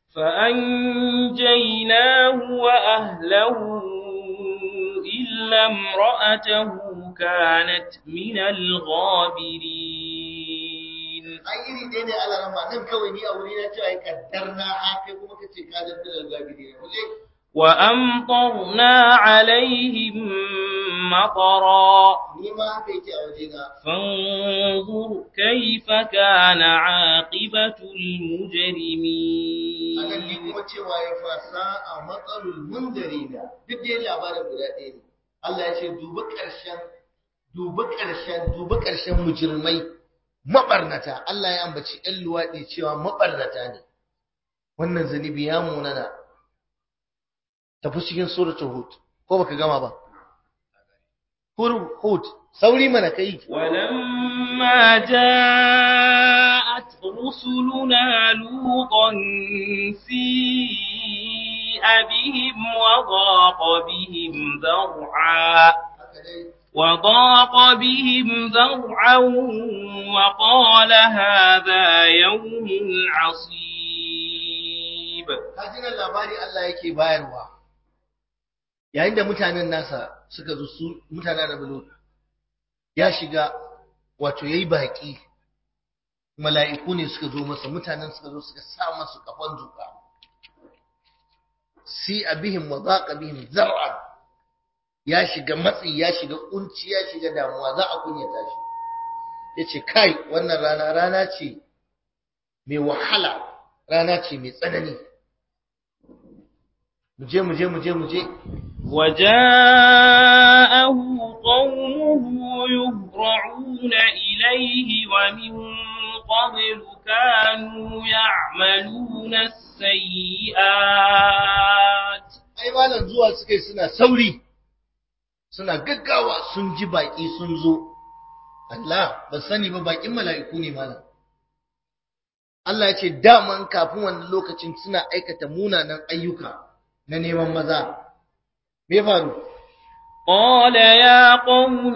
فأنجيناه وأهله إلا امرأته كانت من الغابرين ai iri dai ne Allah rahma nan kawai ni a wuri na ce ai kaddarna kai kuma kace kadar bil gabiri ne وأمطرنا عليهم مطرا ni ma haka yake a waje na فانظر كيف كان عاقبة المجرمين anan ni kuma cewa ya fasa a matsalul mundarina duk dai labarin guda ɗaya ne Allah ya ce duba ƙarshen mujrimai mabarnata Allah ya ambaci ƴan luwaɗi cewa mabarnata ne wannan zanibi ya munana tafi cikin suratul hud ko baka gama ba hud sauri mana kai ولما جاءت رسلنا لوطا سيء بهم وضاق بهم ذرعا وقال هذا يوم عصيب kajinan labari Allah yake bayarwa yayin da mutanen nasa suka zo su mutanen da bulut ya shiga wato yayi baki mala'iku ne suka zo masa mutanen suka zo suka sa masa kafan zuka si abihim wa daqa bihim zar'an ya shiga matsi ya shiga kunci ya shiga damuwa za a kunyata shi yace kai wannan rana ce mai wahala rana ce mai tsanani muje وجاءه قومه يهرعون إليه ومن قبل كانوا يعملون السيئات ai malam zuwa suke suna sauri suna gaggawa sun ji baki sun zo Allah ba sani ba bakin mala'iku ne malam Allah ya ce daman kafin wannan lokacin suna aikata munanan ayyuka na neman maza me faru قال يا قوم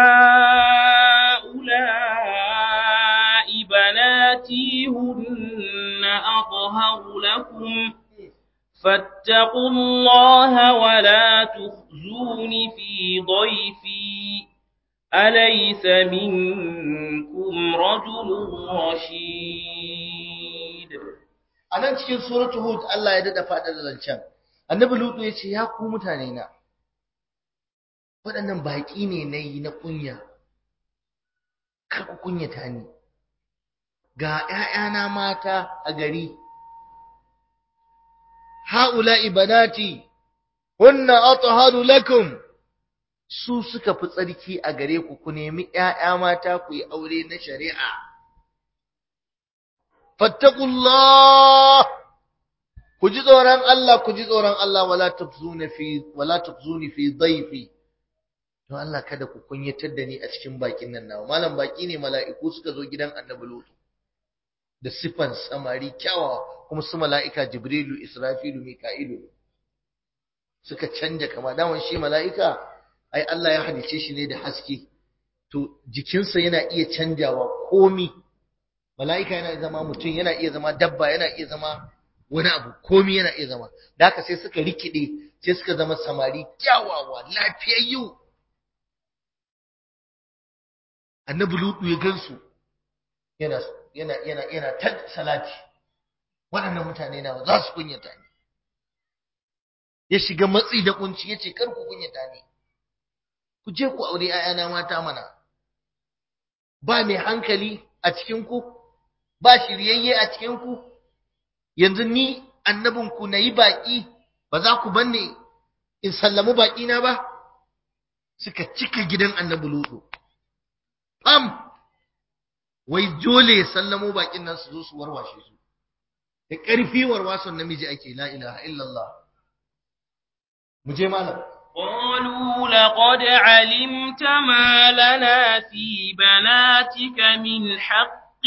هؤلاء بناتي هن أطهر لكم فاتقوا الله ولا تخزون في ضيفي أليس منكم رجل رشيد anan cikin suratul hud Allah ya dada fada da zancen annabi lutu ya ce ya ku mutane na waɗannan baƙi ne nayi na kunya kar ku kunyata ni ga ƴaƴana mata a gari haula ibanati hunna atharu lakum su suka fi tsarki a gare ku ku nemi ƴaƴa mata ku yi aure na shari'a fattaqullah ku ji tsoron Allah wala tafzuni fi dhayfi to Allah kada ku kunyatar da ni a cikin bakin nan nawa malam baki ne mala'iku suka zo gidan annabi lutu da sifan samari kyawawa kuma su mala'ika jibrilu israfilu mika'ilu suka canja kama daman shi mala'ika ai Allah ya halice shi ne da haske to jikinsa yana iya canjawa komi mala'ika yana zama mutum yana iya zama dabba yana iya zama wani abu komi yana iya zama da haka sai suka rikide sai suka zama samari kyawawa lafiyayyu annabi lutu ya gansu yana ta salati waɗannan mutane na za su kunyata ni ya shiga matsi da kunci yace kar ku kunyata ni ku je ku aure 'ya'yana mata mana ba mai hankali a cikin ku ba shiryayye a cikin ku yanzu ni annabin ku nayi baki ba za ku banne in sallamu baki na ba suka cika gidan annabi lutu wai dole ya sallamo bakin nan su zo su warwashe su da ƙarfi warwason namiji ake la ilaha illallah mu je malam قالوا لقد علمت ما لنا في بناتك من حق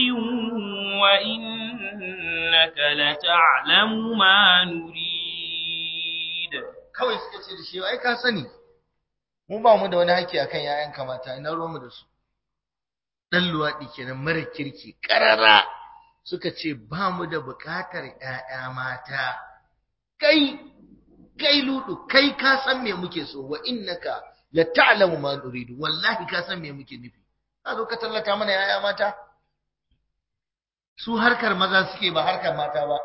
وإنك لتعلم ما نريد kawai suka ce da shi ai ka sani mu ba mu da wani haƙƙi akan yayan kamata ina ruwan mu da su dan luwadi kenan mara kirki karara suka ce ba mu da bukatar ƴaƴa mata kai ludu kai ka san me muke so wa innaka la ta'lamu ma nuridu wallahi ka san me muke nufi ka zo ka tallata mana ƴaƴa mata su harkar maza suke ba harkar mata ba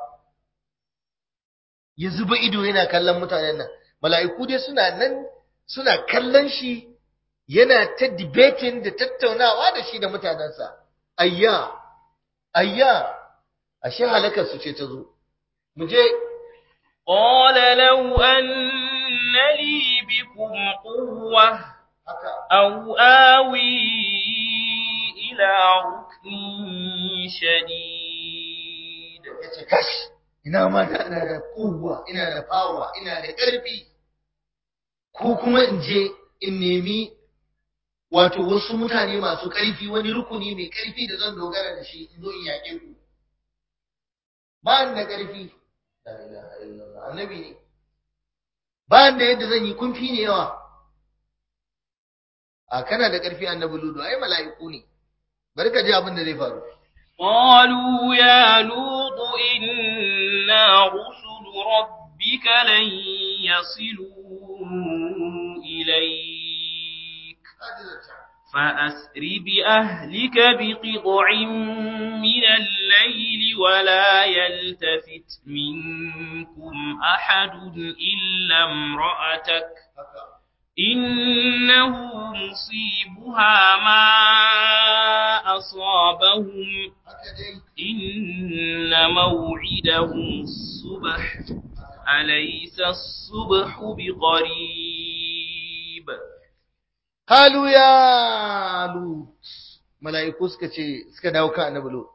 ya zuba ido yana kallon mutanen nan mala'iku dai suna nan suna kallon shi yana ta debating da tattaunawa da shi da mutanensa ayya ashe halakar su ce ta zo mu je qala law anna li bikum quwwa aw awi ila ruknin shadid yace kash ina ma da ina da kuwa ina da power ina da ƙarfi ko kuma in je in nemi wato wasu mutane masu ƙarfi wani rukuni mai ƙarfi da zan dogara da shi in zo in yaƙe ku ba ni da ƙarfi la ilaha illallah annabi ne ba ni da yadda zan yi kunfi ne yawa a kana da ƙarfi annabi ludu ai mala'iku ne bari ka ji abin da zai faru قالوا يا لوط إنا رسل ربك لن يصلوا إليك فأسر بأهلك بقطع من الليل ولا يلتفت منكم أحد إلا امرأتك إنه مصيبها ما أصابهم إن موعدهم الصبح أليس الصبح بقريب قالوا يا لوط ملائكو suka dawo kan annabi lut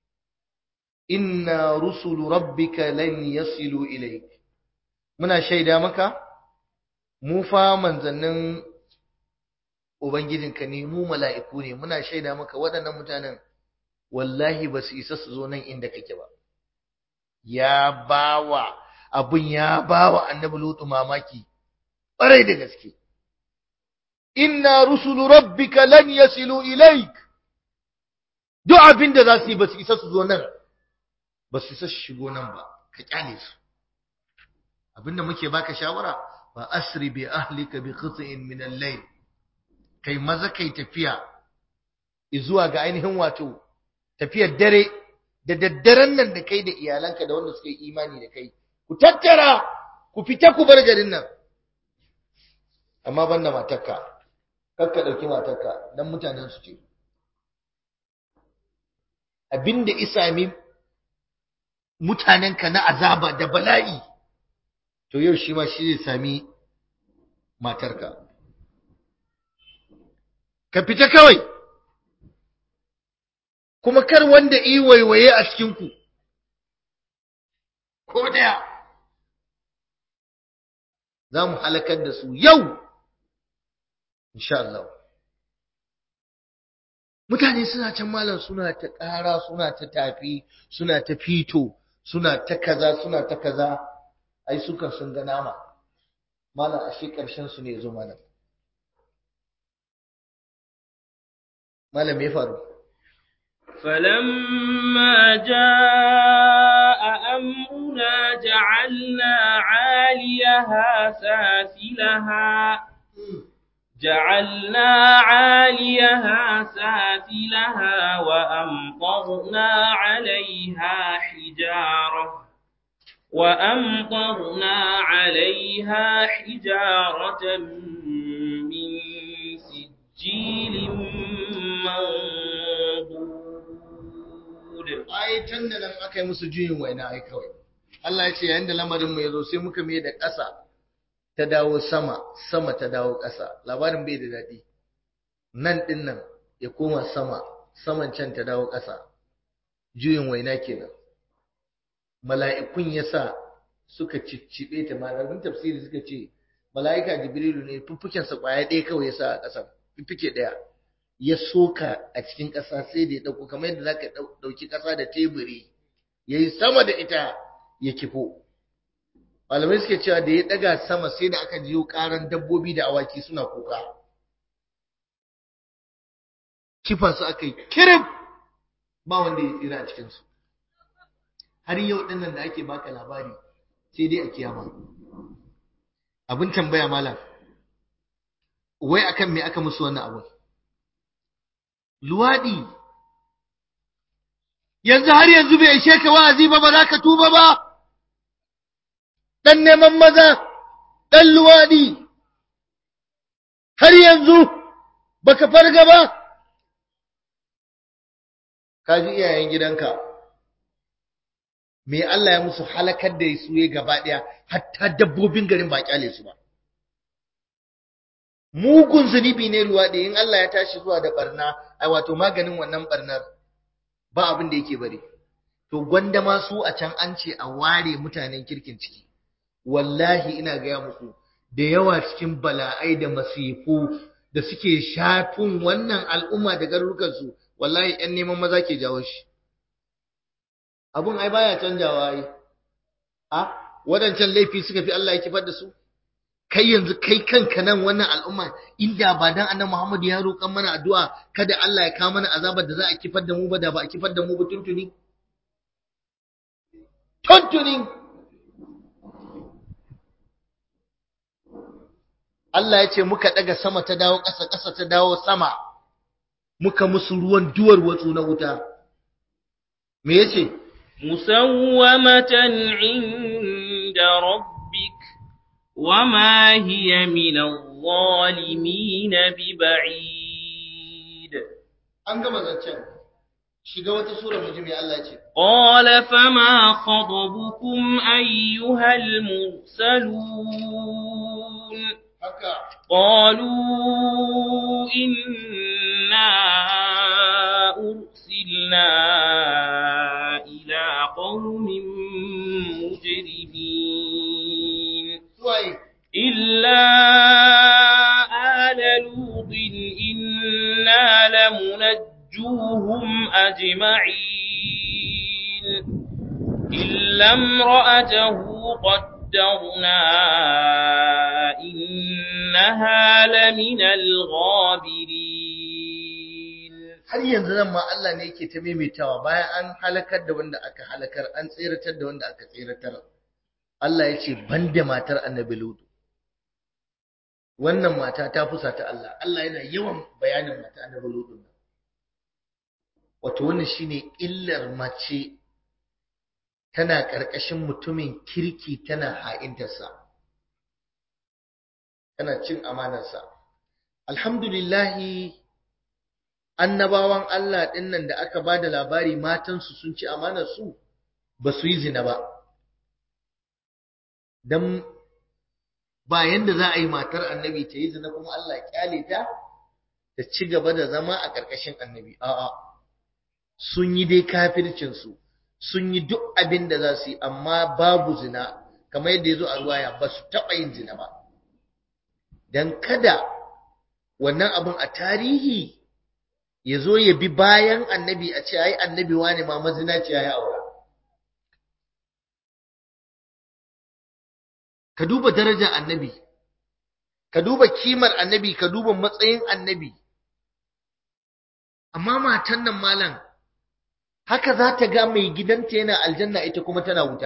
inna rusul rabbika lan yasilu ilayk muna shaida maka mu fa manzannin ubangijinka ne mu mala'iku ne muna shaida maka waɗannan mutanen wallahi ba su isa su zo nan inda kake ba ya bawa annabi lutu mamaki ƙwarai da gaske inna rusulu rabbika lan yasilu ilaik duk abin da za su yi ba su isa su zo nan ba su isa su shigo nan ba ka kyale su abinda muke baka shawara fa asri bi ahlika bi qit'in min al-layl kai maza kai tafiya zuwa ga ainihin wato tafiyar dare da daddaren nan da kai da iyalanka da wanda suka yi imani da kai ku tattara ku fita ku bar garin nan amma banda matarka kakka dauki matarka dan mutanen su ce abinda isami mutanenka na azaba da bala'i to yau shi ma shi zai sami matarka ka fita kawai kuma kar wanda yi waiwaye a cikinku ko daya za mu halakar da su yau insha Allah mutane suna can malam suna ta ƙara suna ta tafi suna ta fito suna ta kaza ai sukan sun ga nama malam ashe ƙarshen su ne zo malam me faru فلما جاء أمرنا جعلنا عاليها سافلها وأمطرنا عليها حجارة من سجيل منضود ai tun da nan aka yi musu juyin waina ai kawai Allah ya ce yayin da lamarin mu yazo sai muka mai da ƙasa ta dawo sama ta dawo ƙasa labarin bai da daɗi nan din nan ya koma saman can ta dawo ƙasa juyin waina kenan mala'ikun yasa suka ciccibe ta malamin tafsiri suka ce mala'ika jibrilu ne fuffuken sa kwaya ɗaya kawai yasa a ƙasa fuffuke ɗaya ya soka a cikin ƙasa sai da ya ɗauko kamar yadda za ka ɗauki ƙasa da teburi ya yi sama da ita ya kifo malamai suke cewa da ya daga sama sai da aka jiyo karan dabbobi da awaki suna kuka, kifa su aka yi kirib, ba wanda ya tsira a cikinsu. Har yau dinnan da ake baka labari sai dai a kiyama. Abin tambaya malam, wai akan me aka musu wannan abun? Luwadi. Yanzu har yanzu bai ishe ka wa'azi ba, ba za ka tuba ba? Dan neman maza, dan luwadi, har yanzu baka farga ba? Ka ji iyayen gidanka, me Allah ya musu halakar da su ya gaba ɗaya, hatta dabbobin garin ba kyale su ba. Mugun zunubi ne luwaɗi, in Allah ya tashi zuwa da barna, ai wato maganin wannan barnar ba abin da yake bari. To gwanda ma su a can an ce a ware mutanen kirkin ciki. Wallahi ina gaya muku, da yawa cikin bala'ai da masifu da suke shafin wannan al'umma da garurukansu, wallahi ‘yan neman maza ke jawo shi. Abun ai baya canjawa ai. Waɗancan laifi suka fi Allah ya kifar da su? Kai yanzu kai kanka nan wannan al'umma, inda ba dan annabi Muhammad ya roƙan mana addu'a kada Allah ya kawo mana azabar da za a kifar da mu ba, da ba a kifar da mu ba tuntuni. Allah ya ce muka daga sama ta dawo ƙasa, ƙasa ta dawo sama, muka musu ruwan duwar watsu na wuta. Me yace? Musawwamatan inda rabbik wama hiya min adh-dhalimin biba'id. An gama zancen. Shiga wata sura mu ji me Allah ya ce. Qala fama khatabukum ayyuhal mursalun. قالوا إنا أرسلنا إلى قوم مجرمين إلا آل لوط إنا لمنجوهم أجمعين إلا امرأته قدرنا إنها لمن الغابرين. har yanzu nan ma Allah ne yake ta maimaitawa bayan an halakar da wanda aka halakar, an tsiratar da wanda aka tsiratar. Allah ya ce banda matar Annabi Lut. Wannan mata ta fusata Allah. Allah yana yawan bayanin mata Annabi Lut. Wato wannan shine illar mace tana ƙarƙashin mutumin kirki, tana ha'intarsa, tana cin amanarsa. Alhamdulillahi, annabawan Allah ɗin nan da aka ba da labari matansu sun ci amanarsu, ba su yi zina ba. Don ba yanda za a yi matar annabi ta yi zina kuma Allah ƙyale ta ta ci gaba da zama a ƙarƙashin annabi. A'a, sun yi dai kafircinsu. Sun yi duk abin da za su yi, amma babu zina, kamar yadda ya zo a ruwaya, ba su taɓa yin zina ba. Don kada wannan abin a tarihi ya zo ya bi bayan annabi a ce, ai annabi wane ma mazinaciya ya aura. Ka duba darajar annabi, ka duba kimar annabi, ka duba matsayin annabi. Amma matan nan malam, haka za ta ga mai gidanta yana aljanna ita kuma tana wuta.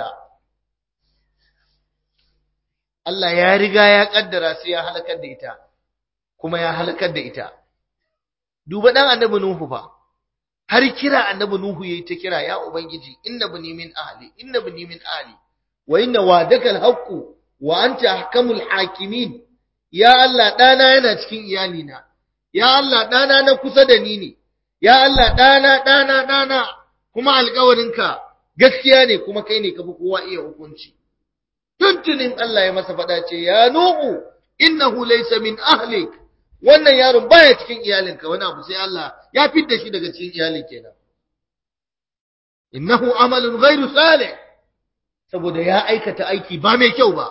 Allah ya riga ya kaddara sai ya halakar da ita, kuma ya halakar da ita. Duba dan annabi Nuhu fa, har kira annabi Nuhu yayi ta kira, ya ubangiji inna bani min ahli, inna bani min ahli, wa inna wa'daka al-haqqu wa anta ahkamul hakimin. Ya Allah, dana yana cikin iyalina, ya Allah, dana na kusa da ni ne, ya Allah, dana kuma alƙawarinka gaskiya ne, kuma kai ne kafi kowa iya hukunci. Tuntunin Allah ya masa faɗa ce, ya Nuhu, innahu laysa min ahlik, wannan yaron baya cikin iyalinka. Wani abu sai Allah ya fidda shi daga cikin iyalin kenan. Innahu amalun ghairu salih, saboda ya aikata aiki ba mai kyau ba.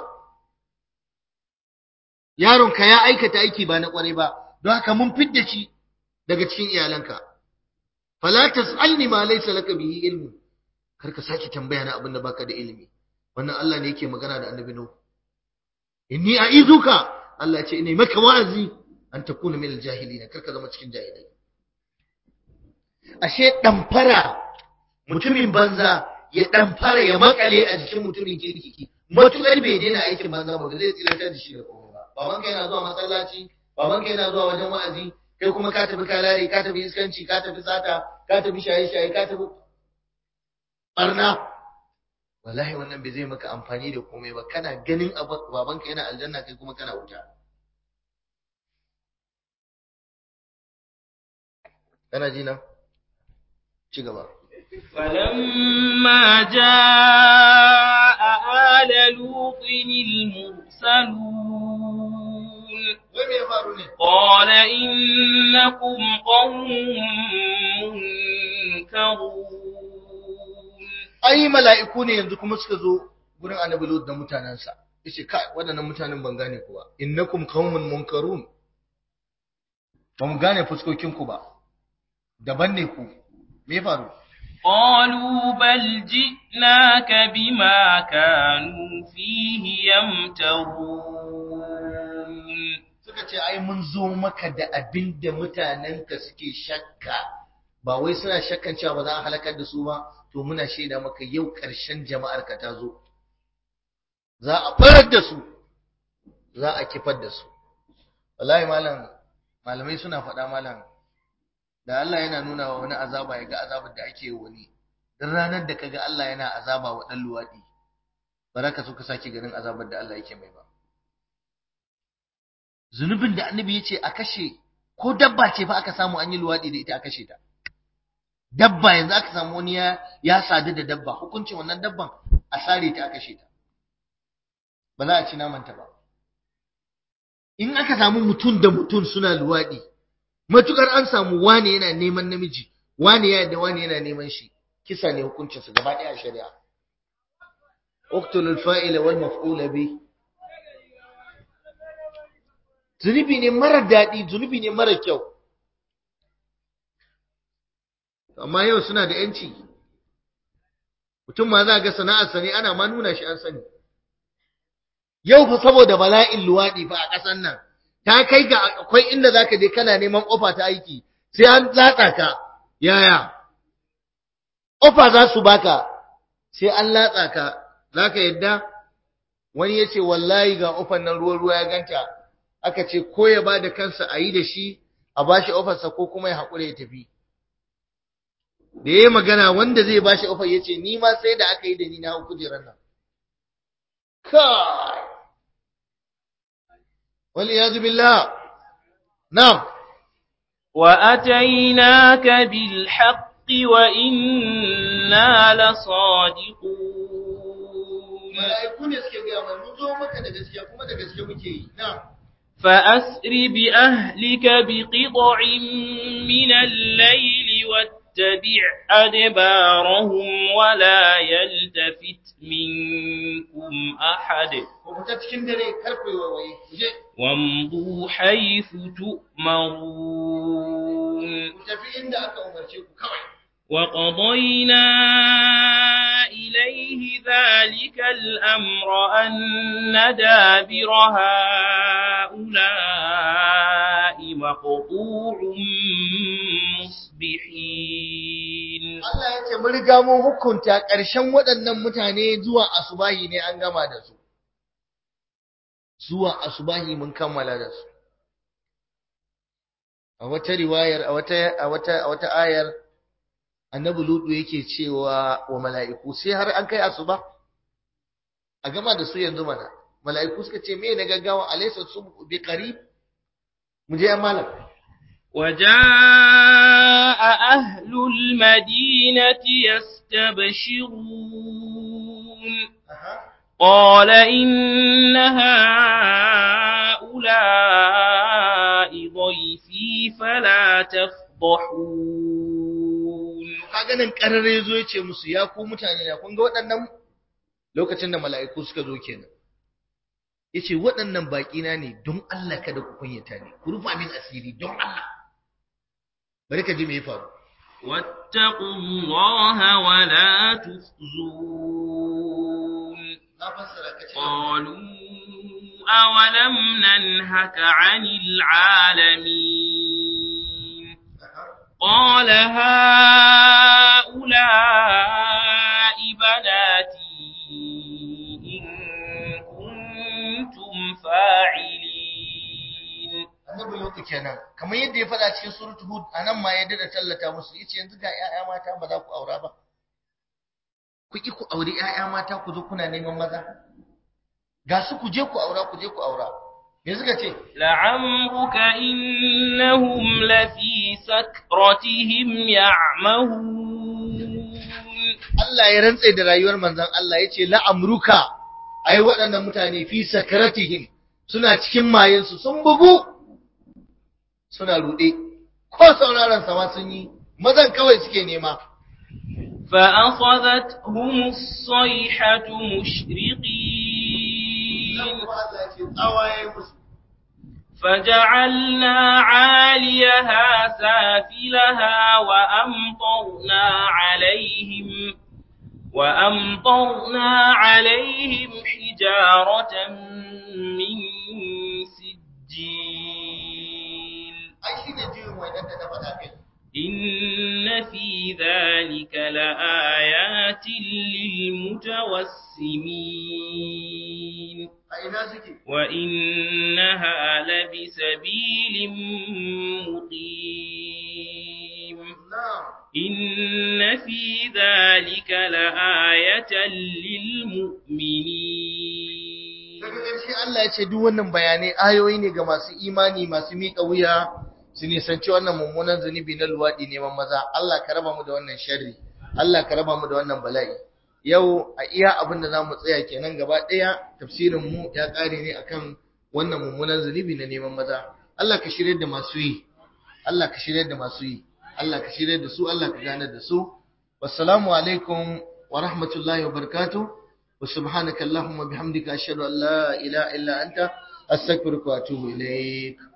Yaronka ya aikata aiki ba na kwarai ba, don haka mun fidda shi daga cikin iyalanka. Fala tas'alni ma laysa laka bihi ilmu, karka saki tambaya na abin da baka da ilimi. wannan Allah ne yake magana da annabi Nuhu inni a'izuka Allah ya ce ina maka wa'azi an takuna min al-jahilin karka zama cikin jahilai ashe damfara mutumin banza ya damfara ya makale a jikin mutumin kirki matukar bai daina aikin banza ba zai tsilatar da shi da komai ba babanka yana zuwa masallaci babanka yana zuwa wajen wa'azi kai kuma ka tafi kalare ka tafi iskanci ka tafi sata ka tafi shaye-shaye ka tafi barna wallahi wannan bai zai maka amfani da komai ba kana ganin babanka yana aljanna kai kuma kana wuta kana ji na ci gaba فلما جاء آل لوط المرسلون قال إنكم قوم منكرون ai mala'iku ne yanzu kuma suka zo gurin annabi Lut da mutanansa yace kai wadannan mutanen ban gane ku ba innakum qaumun munkarun ba mu gane fuskokin ku ba daban ne ku me faru قالوا بل جئناك بما كانوا فيه يمترون suka ce ai mun zo maka da abin da mutanenka suke shakka ba wai suna shakkan cewa ba za a halakar da su ba to muna shaida maka yau ƙarshen jama'ar ka ta zo za a farar da su za a kifar da su wallahi malamai suna faɗa malam da Allah yana nuna wa wani azaba ya ga azabar da ake yi wani dan ranar da kaga Allah yana azaba wa dan luwadi baraka so ka sake ganin azabar da Allah yake mai ba zunubin da annabi yace a kashe ko dabba ce fa aka samu an yi luwadi da ita a kashe ta dabba yanzu aka samu wani ya sadu da dabba hukuncin wannan dabban a sare ta a kashe ta ba za a ci naman ta ba in aka samu mutum da mutum suna luwadi matukar an samu wane yana neman namiji wane ya da wane yana neman shi kisa ne hukuncin su gaba daya a shari'a uqtulul fa'ila wal maf'ula bi zunubi ne mara dadi zunubi ne mara kyau amma yau suna da yanci mutum ma za ga sana'ar sa ne ana ma nuna shi an sani yau fa saboda bala'in luwadi fa a kasan nan ta kai ga akwai inda zaka je kana neman ofa ta aiki sai an latsa ka yaya ofa za su baka sai an latsa ka zaka yadda wani yace wallahi ga ofan nan ruwa ya ganta aka ce ko ya bada kansa a yi da shi a bashi ofar sa ko kuma ya hakura ya tafi da yayi magana wanda zai bashi ofar yace ni ma sai da aka yi da ni na kujerar nan kai والعياذ بالله نعم وأتيناك بالحق وإنا لصادقون ملائكون suke ga mai mun zo maka da gaskiya kuma da gaskiya muke yi na'am فأسر بأهلك بقطع من الليل واتبع أدبارهم ولا يلتفت منكم أحد وامضوا حيث تؤمرون وقضينا إليه ذلك الأمر أن دابر هؤلاء مقطوع مصبحين Allah ya ce mun riga mun hukunta ƙarshen waɗannan mutane zuwa asubahi ne an gama da su zuwa asubahi mun kammala da su a wata riwayar a wata ayar annabi lutu yake cewa wa mala'iku sai har an kai asuba a gama da su yanzu mana mala'iku suka ce me na gaggawa alaysa subhu bi qarib mu je malam وجاء أهل المدينة يستبشرون قال إن هؤلاء ضيفي فلا تفضحون kaga nan karare yazo yace musu ya ku mutane na kun ga waɗannan lokacin da mala'iku suka zo kenan yace waɗannan baki na ne don Allah kada ku kunyata ni ku rufa min asiri don Allah bari ka ji me ya faru واتقوا الله ولا تخزون na fassara kace قالوا أولم ننهك عن العالمين قال هؤلاء بناتي إن كنتم فاعلين. annabi Lutu kenan kamar yadda ya faɗa cikin suratul hud anan ma ya dada tallata musu yace yanzu ga ƴaƴa mata ba za ku aura ba, ku ki ku aure ƴaƴa mata ku zo kuna neman maza, ga su ku je ku aura, ku je ku aura. Me suka ce? لعمرك إنهم لفي سكرتهم يعمهون. Allah ya rantse da rayuwar manzon Allah yace la'amruka, ai waɗannan mutane fi sakaratihim suna cikin mayensu sun bugu, suna ruɗe, ko sauraron sama sun yi, mazan kawai suke nema. فأخذتهم الصيحة مشرقين فجعلنا عاليها سافلها وأمطرنا عليهم حجارة من سجيل إن في ذلك لآيات للمتوسمين وإنها لبسبيل مقيم إن في ذلك لآية للمؤمنين. daga ƙarshe Allah ya ce duk wannan bayanai ayoyi ne ga masu imani, masu miƙa wuya su nisanci wannan mummunan zunubi na luwaɗi neman maza. Allah ka raba mu da wannan sharri, Allah ka raba mu da wannan bala'i. Yau a iya abin da za mu tsaya kenan gaba ɗaya, tafsirin mu ya ƙare ne akan wannan mummunan zunubi na neman maza. Allah ka shirya da masu yi, Allah ka shirya da masu yi, Allah ka shirya da su, Allah ka gane da su. Wassalamu alaikum wa rahmatullahi wa barakatuh. Wa subhanaka Allahumma bihamdika ashhadu an la ilaha illa anta astaghfiruka wa atubu ilaik.